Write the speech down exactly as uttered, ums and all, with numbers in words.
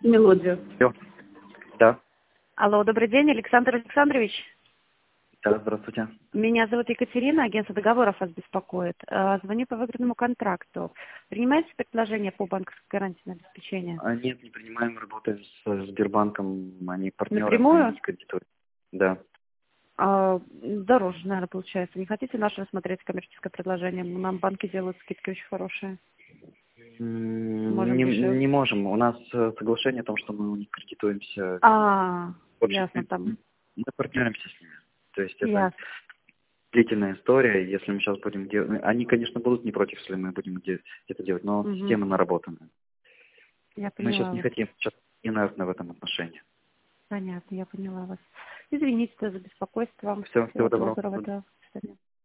Мелодию. Алло. Да. Алло, добрый день, Александр Александрович. Да, здравствуйте. Меня зовут Екатерина, агентство договоров вас беспокоит. Э, Звоню по выгодному контракту. Принимаете предложение по банковской гарантии на обеспечение? А, нет, не принимаем, работаем с Сбербанком, они партнеры, Напрямую? они кредитуют. Да. А, дороже, наверное, получается. Не хотите наше рассмотреть коммерческое предложение? Нам банки делают скидки очень хорошие. М, Можем Не, дешевле. не можем. У нас э, соглашение о том, что мы у них кредитуемся. А, Вообще, ясно, там. мы партнеримся с ними. То есть это Ясно. длительная история. Если мы сейчас будем делать... Они, конечно, будут не против, если мы будем где- это делать, но Угу. система наработана. Я Мы сейчас поняла не вас. хотим, сейчас инертны в этом отношении. Понятно, я поняла вас. Извините за беспокойство. Все, всего Всего доброго. доброго, да. До свидания.